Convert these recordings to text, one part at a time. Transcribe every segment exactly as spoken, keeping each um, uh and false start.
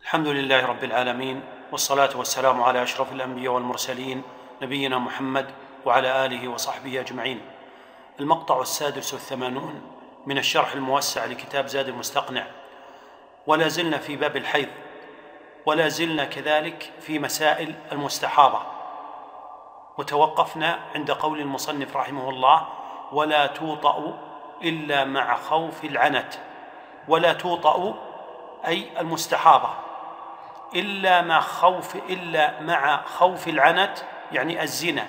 الحمد لله رب العالمين، والصلاة والسلام على أشرف الأنبياء والمرسلين نبينا محمد وعلى آله وصحبه أجمعين. المقطع السادس والثمانون من الشرح الموسع لكتاب زاد المستقنع، ولا زلنا في باب الحيض، ولا زلنا كذلك في مسائل المستحاضة، وتوقفنا عند قول المصنف رحمه الله: ولا توطأ إلا مع خوف العنت. ولا توطأ أي المستحاضة إلا مع خوف إلا مع خوف العنت، يعني الزنا.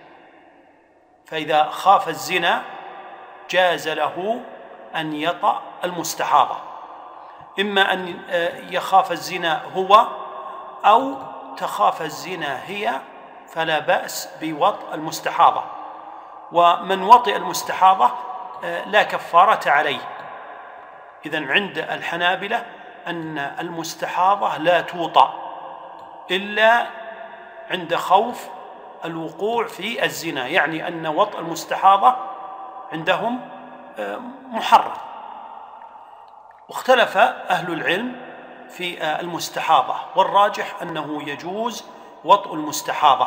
فإذا خاف الزنا جاز له أن يطأ المستحاضة، إما أن يخاف الزنا هو أو تخاف الزنا هي، فلا بأس بوطء المستحاضة. ومن وطئ المستحاضة لا كفارة عليه. إذن عند الحنابلة أن المستحاضة لا توطأ إلا عند خوف الوقوع في الزنا، يعني أن وطء المستحاضة عندهم محرم. واختلف أهل العلم في المستحاضة، والراجح أنه يجوز وطء المستحاضة،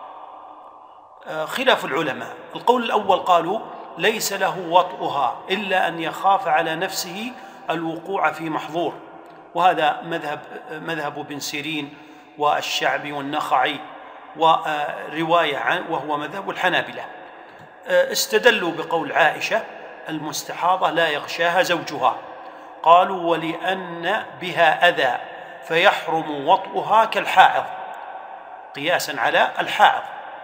خلاف العلماء. القول الأول قالوا ليس له وطئها إلا أن يخاف على نفسه الوقوع في محظور، وهذا مذهب مذهب ابن سيرين والشعبي والنخعي، ورواية عن وهو مذهب الحنابلة. استدلوا بقول عائشة: المستحاضة لا يغشاها زوجها. قالوا: ولأن بها أذى فيحرم وطئها كالحائض، قياسا على الحائض.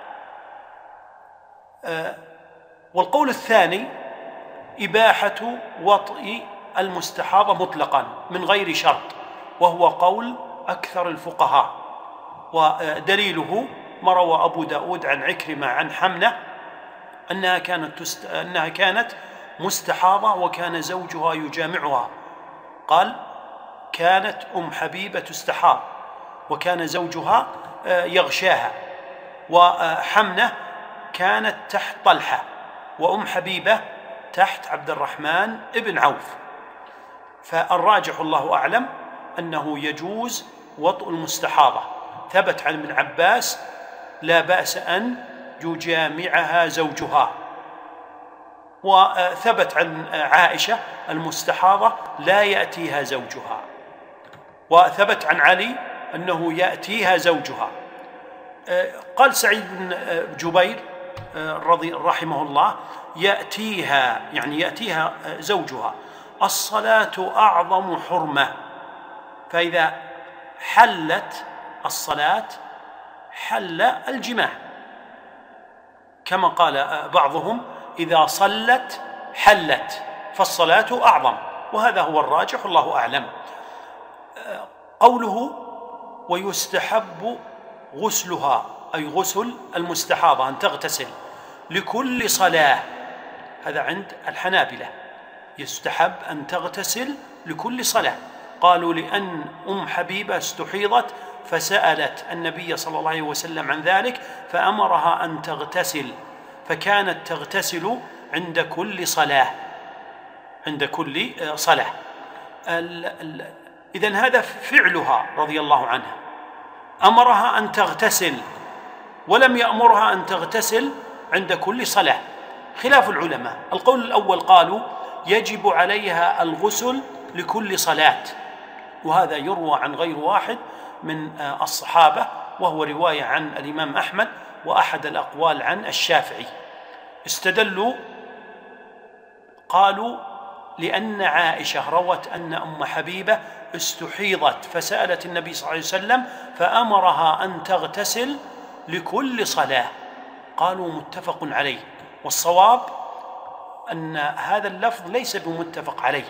والقول الثاني إباحة وطئ المستحاضة مطلقا من غير شرط، وهو قول أكثر الفقهاء، ودليله ما روى أبو داود عن عكرمة عن حمنة أنها كانت, تست... أنها كانت مستحاضة وكان زوجها يجامعها. قال: كانت أم حبيبة تستحاض وكان زوجها يغشاها، وحمنة كانت تحت طلحة، وأم حبيبة تحت عبد الرحمن ابن عوف. فالراجح الله أعلم أنه يجوز وطئ المستحاضة. ثبت عن ابن عباس: لا بأس أن يجامعها زوجها. وثبت عن عائشة: المستحاضة لا يأتيها زوجها. وثبت عن علي أنه يأتيها زوجها. قال سعيد بن جبير رضي رحمه الله: يأتيها يعني يأتيها زوجها، الصلاة أعظم حرمة. فإذا حلت الصلاة حل الجماع، كما قال بعضهم: إذا صلت حلت، فالصلاة أعظم. وهذا هو الراجح الله أعلم. قوله: ويستحب غسلها، أي غسل المستحاضة، أن تغتسل لكل صلاة. هذا عند الحنابلة، يستحب أن تغتسل لكل صلاة. قالوا: لأن أم حبيبة استحيضت فسألت النبي صلى الله عليه وسلم عن ذلك فأمرها أن تغتسل، فكانت تغتسل عند كل صلاة، عند كل صلاة. إذن هذا فعلها رضي الله عنها، أمرها أن تغتسل ولم يأمرها أن تغتسل عند كل صلاة، خلاف العلماء. القول الأول قالوا يجب عليها الغسل لكل صلاة، وهذا يروى عن غير واحد من الصحابة، وهو رواية عن الإمام أحمد وأحد الأقوال عن الشافعي. استدلوا قالوا: لأن عائشة روت أن أم حبيبة استحيضت فسألت النبي صلى الله عليه وسلم فأمرها أن تغتسل لكل صلاة. قالوا: متفق عليه. والصواب أن هذا اللفظ ليس بمتفق عليه،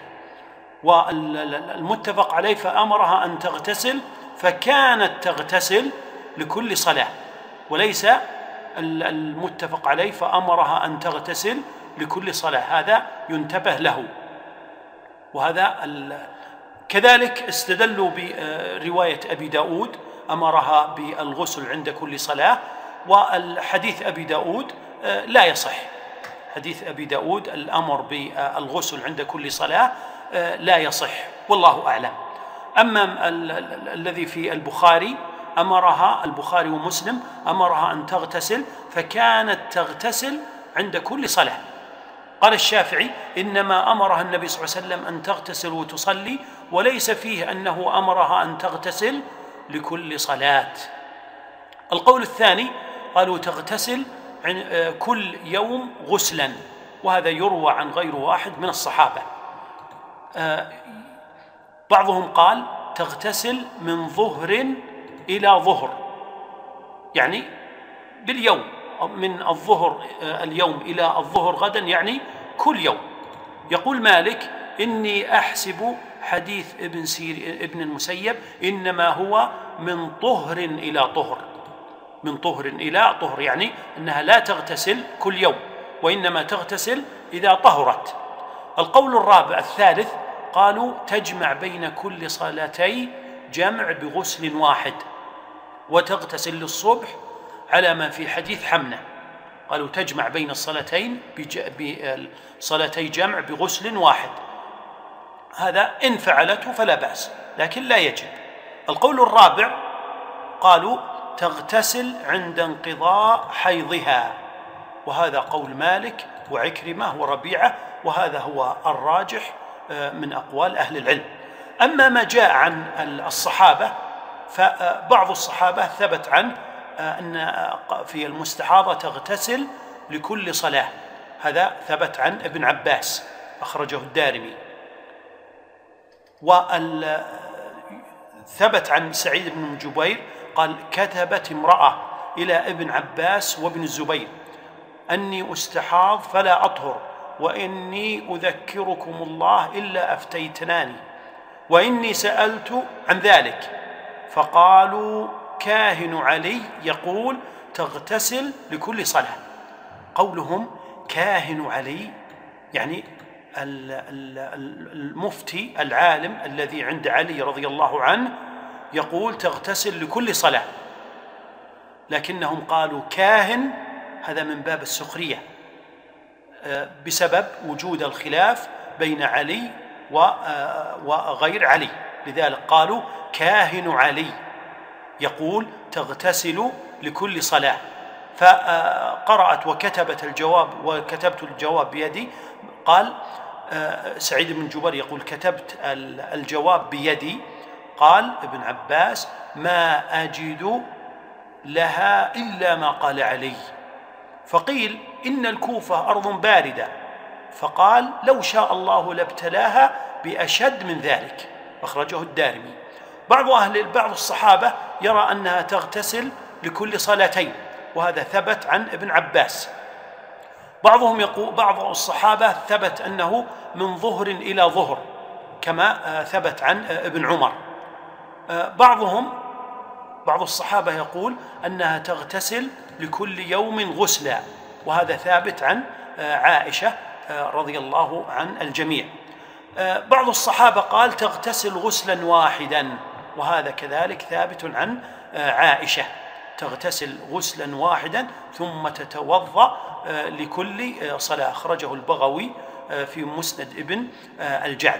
والمتفق عليه فأمرها أن تغتسل فكانت تغتسل لكل صلاة، وليس المتفق عليه فأمرها أن تغتسل لكل صلاة. هذا ينتبه له. وهذا كذلك استدلوا برواية أبي داود: أمرها بالغسل عند كل صلاة. والحديث أبي داود لا يصح، حديث أبي داود الأمر بالغسل عند كل صلاة لا يصح، والله أعلم. أما ال ال الذي في البخاري أمرها البخاري ومسلم أمرها أن تغتسل، فكانت تغتسل عند كل صلاة. قال الشافعي إنما أمرها النبي صلى الله عليه وسلم أن تغتسل وتصلي، وليس فيه أنه أمرها أن تغتسل لكل صلاة. القول الثاني قالوا تغتسل كل يوم غسلا، وهذا يروى عن غير واحد من الصحابة. بعضهم قال تغتسل من ظهر إلى ظهر، يعني باليوم، من الظهر اليوم إلى الظهر غدا، يعني كل يوم. يقول مالك إني أحسب حديث ابن سير ابن المسيب إنما هو من طهر إلى طهر، من طهر إلى طهر، يعني أنها لا تغتسل كل يوم، وإنما تغتسل إذا طهرت. القول الرابع الثالث قالوا تجمع بين كل صلاتي جمع بغسل واحد، وتغتسل للصبح على ما في حديث حمنة. قالوا تجمع بين الصلاتين بصلاتي جمع بغسل واحد، هذا إن فعلته فلا بأس، لكن لا يجب. القول الرابع قالوا تغتسل عند انقضاء حيضها، وهذا قول مالك وعكرمة وربيعة، وهذا هو الراجح من أقوال أهل العلم. أما ما جاء عن الصحابة، فبعض الصحابة ثبت عنه أن في المستحاضة تغتسل لكل صلاة، هذا ثبت عن ابن عباس أخرجه الدارمي. وثبت عن سعيد بن جبير قال كتبت امرأة إلى ابن عباس وابن الزبير أني أستحاض فلا أطهر، وإني أذكركم الله إلا أفتيتناني، وإني سألت عن ذلك فقالوا كاهن علي يقول تغتسل لكل صلاة. قولهم كاهن علي يعني المفتي العالم الذي عند علي رضي الله عنه يقول تغتسل لكل صلاة، لكنهم قالوا كاهن، هذا من باب السخرية بسبب وجود الخلاف بين علي وغير علي، لذلك قالوا كاهن علي يقول تغتسل لكل صلاة. فقرأت وكتبت الجواب وكتبت الجواب بيدي. قال سعيد بن جبير يقول كتبت الجواب بيدي. قال ابن عباس ما أجد لها إلا ما قال علي. فقيل إن الكوفة أرض باردة، فقال لو شاء الله لابتلاها بأشد من ذلك، أخرجه الدارمي. بعض أهل بعض الصحابة يرى أنها تغتسل لكل صلاتين، وهذا ثبت عن ابن عباس. بعضهم يقول بعض الصحابة ثبت أنه من ظهر إلى ظهر كما ثبت عن ابن عمر. بعضهم بعض الصحابة يقول أنها تغتسل لكل يوم غسلا، وهذا ثابت عن عائشة رضي الله عن الجميع. بعض الصحابة قال تغتسل غسلا واحدا، وهذا كذلك ثابت عن عائشة، تغتسل غسلا واحدا ثم تتوضأ لكل صلاة، أخرجه البغوي في مسند ابن الجعد.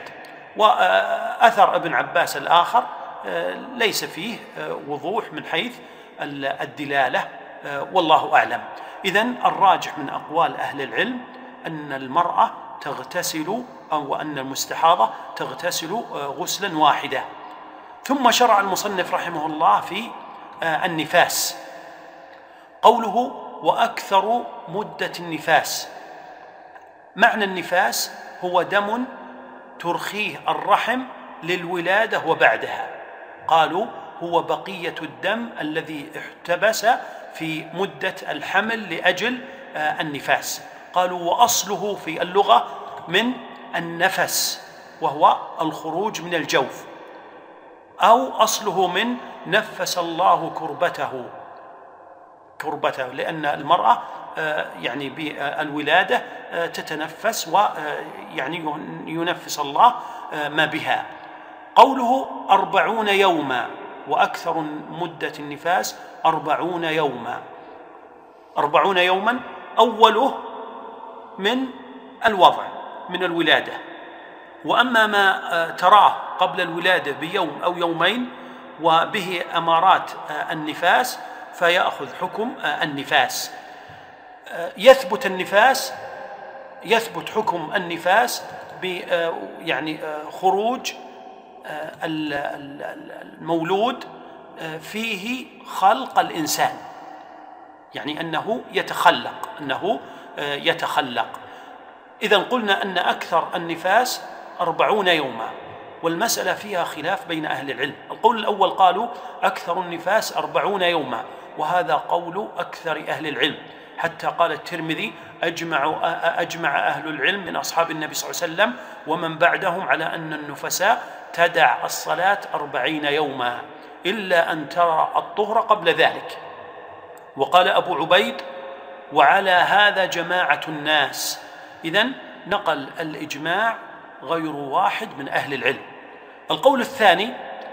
وأثر ابن عباس الآخر ليس فيه وضوح من حيث الدلالة، والله أعلم. إذن الراجح من أقوال أهل العلم أن المرأة تغتسل أو أن المستحاضة تغتسل غسلا واحدا. ثم شرع المصنف رحمه الله في النفاس. قوله وأكثر مدة النفاس، معنى النفاس هو دم ترخيه الرحم للولادة وبعدها. قالوا هو بقية الدم الذي احتبس في مدة الحمل لأجل النفاس. قالوا وأصله في اللغة من النفس، وهو الخروج من الجوف، أو أصله من نفس الله كربته كربته لأن المرأة يعني بالولادة تتنفس، ويعني ينفس الله ما بها. قوله أربعون يوما، وأكثر مدة النفاس أربعون يوما. أربعون يوما أوله من الوضع من الولادة، وأما ما تراه قبل الولادة بيوم أو يومين وبه أمارات النفاس فيأخذ حكم النفاس. يثبت النفاس يثبت حكم النفاس ب يعني خروج المولود فيه خلق الإنسان، يعني أنه يتخلق أنه يتخلق إذن قلنا أن أكثر النفاس أربعون يوما، والمسألة فيها خلاف بين أهل العلم. القول الأول قالوا أكثر النفاس أربعون يوما، وهذا قول أكثر أهل العلم، حتى قال الترمذي أجمع, أجمع أهل العلم من أصحاب النبي صلى الله عليه وسلم ومن بعدهم على أن النفساء تدع الصلاة أربعين يوما إلا أن ترى الطهر قبل ذلك. وقال أبو عبيد وعلى هذا جماعة الناس. إذن نقل الإجماع غير واحد من أهل العلم. القول الثاني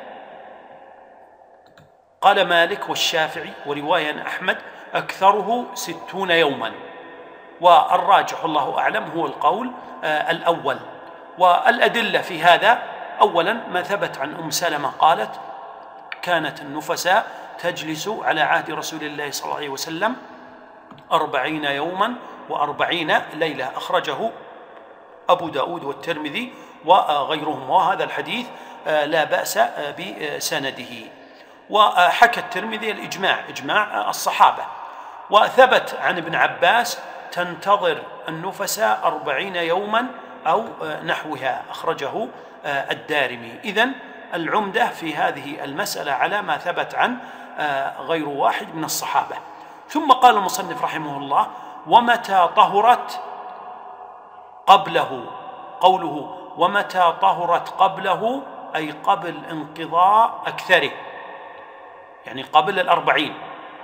قال مالك والشافعي ورواية أحمد أكثره ستون يوما، والراجح الله أعلم هو القول الأول. والأدلة في هذا أولا ما ثبت عن أم سلمة قالت كانت النفساء تجلس على عهد رسول الله صلى الله عليه وسلم أربعين يوما وأربعين ليلة، أخرجه أبو داود والترمذي وغيرهم، وهذا الحديث لا بأس بسنده. وحكى الترمذي الإجماع إجماع الصحابة، وثبت عن ابن عباس تنتظر النفساء أربعين يوما أو نحوها، أخرجه الدارمي. إذن العمدة في هذه المسألة على ما ثبت عن غير واحد من الصحابة. ثم قال المصنف رحمه الله ومتى طهرت قبله، قوله ومتى طهرت قبله أي قبل انقضاء أكثره، يعني قبل الأربعين.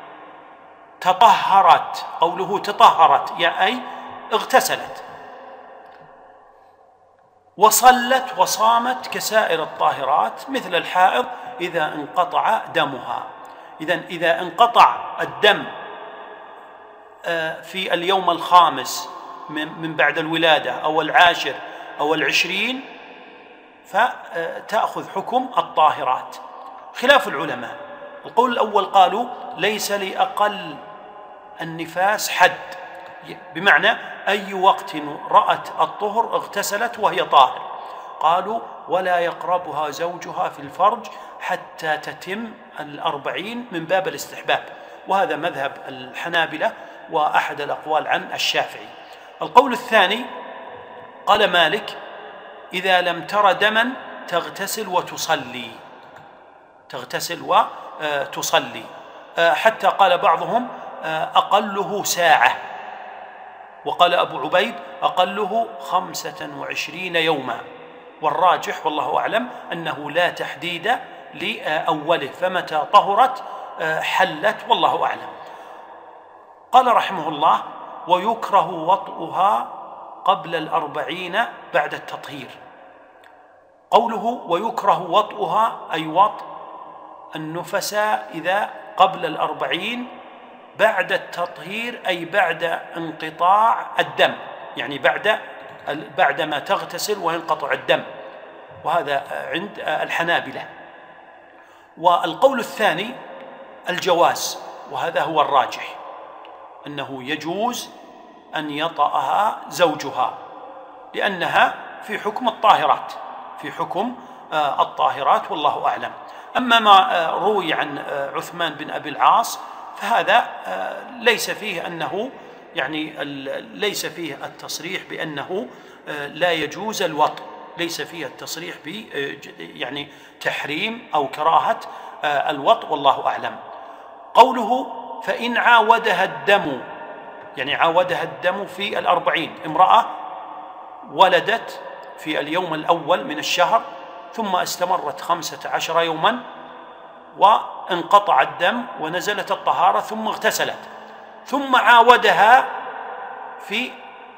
تطهرت، قوله تطهرت يعني أي اغتسلت وصلت وصامت كسائر الطاهرات مثل الحائض إذا انقطع دمها. إذن إذا انقطع الدم في اليوم الخامس من بعد الولادة أو العاشر أو العشرين فتأخذ حكم الطاهرات. خلاف العلماء، القول الأول قالوا ليس لأقل النفاس حد، بمعنى أي وقت رأت الطهر اغتسلت وهي طاهر. قالوا ولا يقربها زوجها في الفرج حتى تتم الأربعين من باب الاستحباب، وهذا مذهب الحنابلة وأحد الأقوال عن الشافعي. القول الثاني قال مالك إذا لم تر دما تغتسل وتصلي تغتسل وتصلي حتى قال بعضهم أقله ساعة، وقال أبو عبيد أقله خمسة وعشرين يوما. والراجح والله أعلم أنه لا تحديد لأوله، فمتى طهرت حلت والله أعلم. قال رحمه الله ويكره وطئها قبل الأربعين بعد التطهير. قوله ويكره وطئها أي وطئ النفساء إذا قبل الأربعين بعد التطهير أي بعد انقطاع الدم، يعني بعد بعدما تغتسل وينقطع الدم، وهذا عند الحنابلة. والقول الثاني الجواز، وهذا هو الراجح أنه يجوز أن يطأها زوجها لأنها في حكم الطاهرات في حكم الطاهرات والله أعلم. أما ما روي عن عثمان بن أبي العاص فهذا ليس فيه أنه يعني ليس فيه التصريح بأنه لا يجوز الوطء، ليس فيه التصريح ب يعني تحريم أو كراهة الوطء والله أعلم. قوله فإن عاودها الدم، يعني عاودها الدم في الأربعين، امرأة ولدت في اليوم الأول من الشهر ثم استمرت خمسة عشر يوما وانقطع الدم ونزلت الطهارة ثم اغتسلت، ثم عاودها في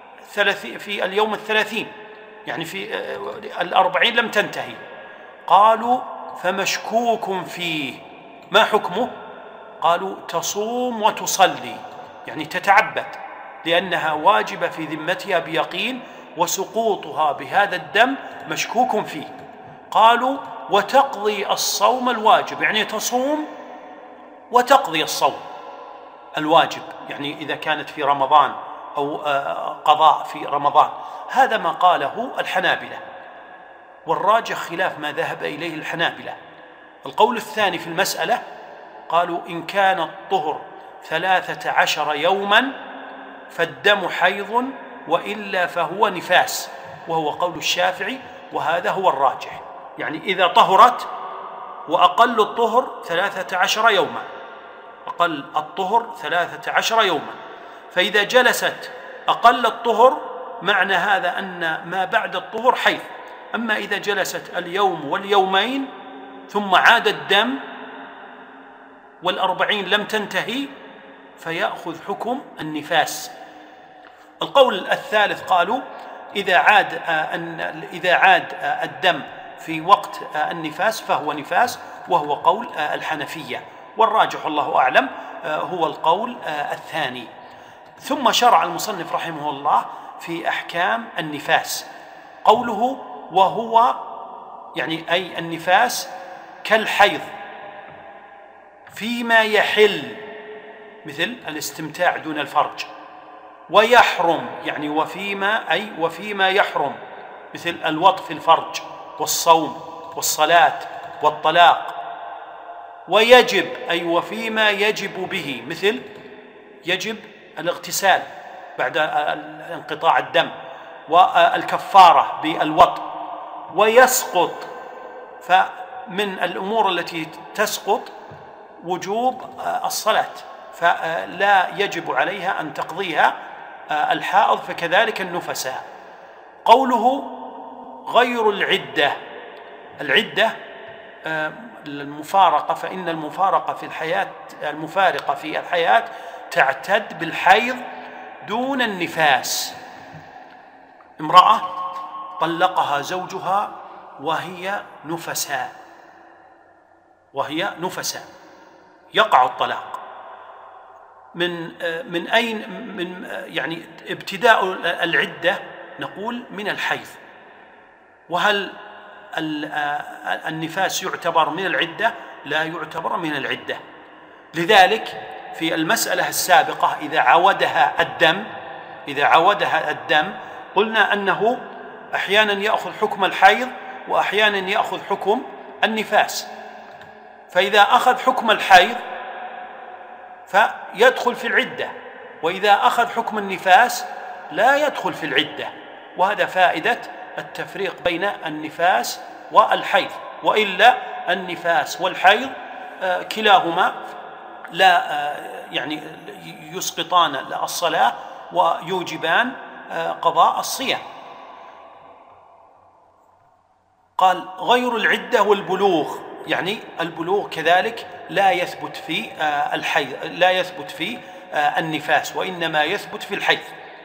في اليوم الثلاثين، يعني في الأربعين لم تنتهي. قالوا فمشكوك فيه، ما حكمه؟ قالوا تصوم وتصلي، يعني تتعبد لأنها واجبة في ذمتها بيقين، وسقوطها بهذا الدم مشكوك فيه. قالوا وتقضي الصوم الواجب، يعني تصوم وتقضي الصوم الواجب، يعني إذا كانت في رمضان أو قضاء في رمضان. هذا ما قاله الحنابلة، والراجح خلاف ما ذهب إليه الحنابلة. القول الثاني في المسألة قالوا إن كان الطهر ثلاثة عشر يوما فالدم حيض وإلا فهو نفاس، وهو قول الشافعي، وهذا هو الراجح. يعني إذا طهرت، وأقل الطهر ثلاثة عشر يوما، أقل الطهر ثلاثة عشر يوما، فإذا جلست أقل الطهر معنى هذا أن ما بعد الطهر حيض. أما إذا جلست اليوم واليومين ثم عاد الدم والأربعين لم تنتهي فيأخذ حكم النفاس. القول الثالث قالوا إذا عاد إذا عاد الدم في وقت النفاس فهو نفاس، وهو قول الحنفية، والراجح الله أعلم هو القول الثاني. ثم شرع المصنف رحمه الله في أحكام النفاس. قوله وهو يعني أي النفاس كالحيض فيما يحل، مثل الاستمتاع دون الفرج، ويحرم يعني وفيما أي وفيما يحرم، مثل الوطء في الفرج والصوم والصلاة والطلاق. ويجب أي وفيما يجب به، مثل يجب الاغتسال بعد انقطاع الدم، والكفارة بالوطء. ويسقط، فمن الأمور التي تسقط وجوب الصلاة، فلا يجب عليها أن تقضيها الحائض، فكذلك النفساء. قوله غير العدة، العدة المفارقة، فإن المفارقة في الحياة المفارقة في الحياة تعتد بالحيض دون النفاس. امرأة طلقها زوجها وهي نفساء، وهي نفساء يقع الطلاق. من من أين من يعني ابتداء العدة؟ نقول من الحيض. وهل النفاس يعتبر من العدة؟ لا يعتبر من العدة. لذلك في المسألة السابقة إذا عودها الدم إذا عودها الدم قلنا أنه أحيانا يأخذ حكم الحيض وأحيانا يأخذ حكم النفاس. فإذا أخذ حكم الحيض فيدخل في العدة، وإذا أخذ حكم النفاس لا يدخل في العدة. وهذا فائدة التفريق بين النفاس والحيض، وإلا النفاس والحيض كلاهما لا يعني يسقطان الصلاة ويوجبان قضاء الصيام. قال غير العدة والبلوغ، يعني البلوغ كذلك لا يثبت في الحيض، لا يثبت في النفاس، وإنما يثبت في الحيض.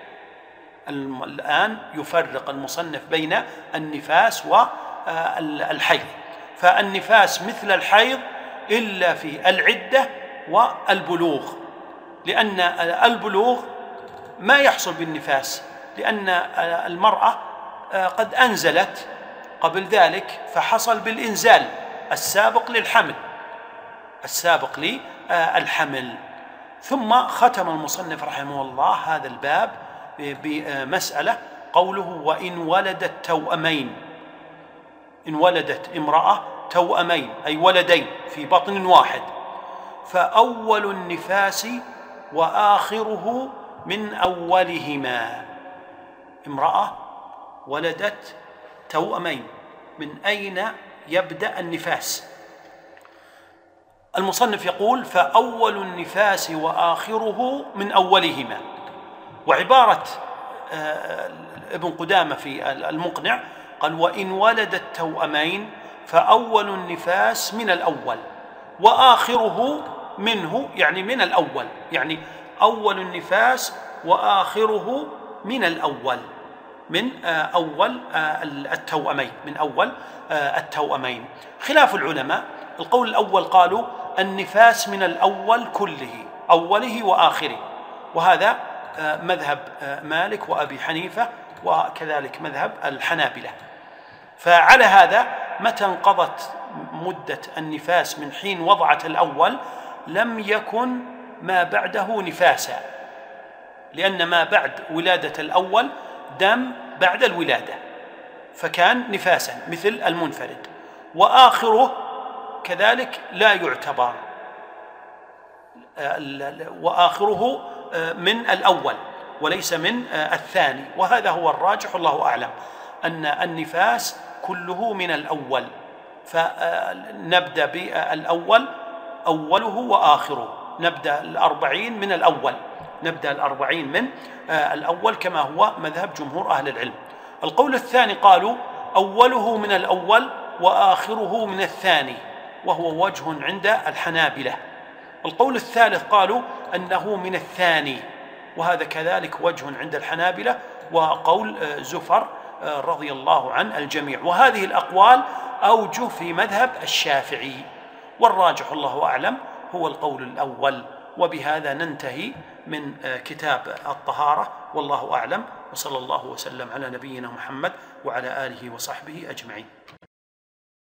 الآن يفرق المصنف بين النفاس والحيض، فالنفاس مثل الحيض إلا في العدة والبلوغ، لأن البلوغ ما يحصل بالنفاس، لأن المرأة قد أنزلت قبل ذلك فحصل بالإنزال السابق للحمل السابق للحمل. ثم ختم المصنف رحمه الله هذا الباب بمسألة، قوله وإن ولدت توأمين، إن ولدت امرأة توأمين أي ولدين في بطن واحد، فأول النفاس وآخره من أولهما. امرأة ولدت توأمين، من أين يبدأ النفاس؟ المصنف يقول فأول النفاس وآخره من أولهما. وعبارة ابن قدامة في المقنع قال وإن ولدت توأمين فأول النفاس من الأول وآخره منه، يعني من الأول، يعني أول النفاس وآخره من الأول، من أول التوأمين، من أول التوأمين. خلاف العلماء، القول الأول قالوا النفاس من الأول كله، أوله وآخره، وهذا مذهب مالك وأبي حنيفة وكذلك مذهب الحنابلة. فعلى هذا متى انقضت مدة النفاس من حين وضعت الأول لم يكن ما بعده نفاسا، لأن ما بعد ولادة الأول دم بعد الولادة فكان نفاسا مثل المنفرد، وآخره كذلك لا يعتبر، وآخره من الأول وليس من الثاني، وهذا هو الراجح والله أعلم أن النفاس كله من الأول، فنبدأ بالأول أوله وآخره، نبدأ الأربعين من الأول نبدأ الأربعين من الأول كما هو مذهب جمهور أهل العلم. القول الثاني قالوا أوله من الأول وآخره من الثاني، وهو وجه عند الحنابلة. القول الثالث قالوا أنه من الثاني، وهذا كذلك وجه عند الحنابلة وقول زفر رضي الله عن الجميع، وهذه الأقوال أوجه في مذهب الشافعي، والراجح الله أعلم هو القول الأول. وبهذا ننتهي من كتاب الطهارة والله أعلم، وصلى الله وسلم على نبينا محمد وعلى آله وصحبه أجمعين.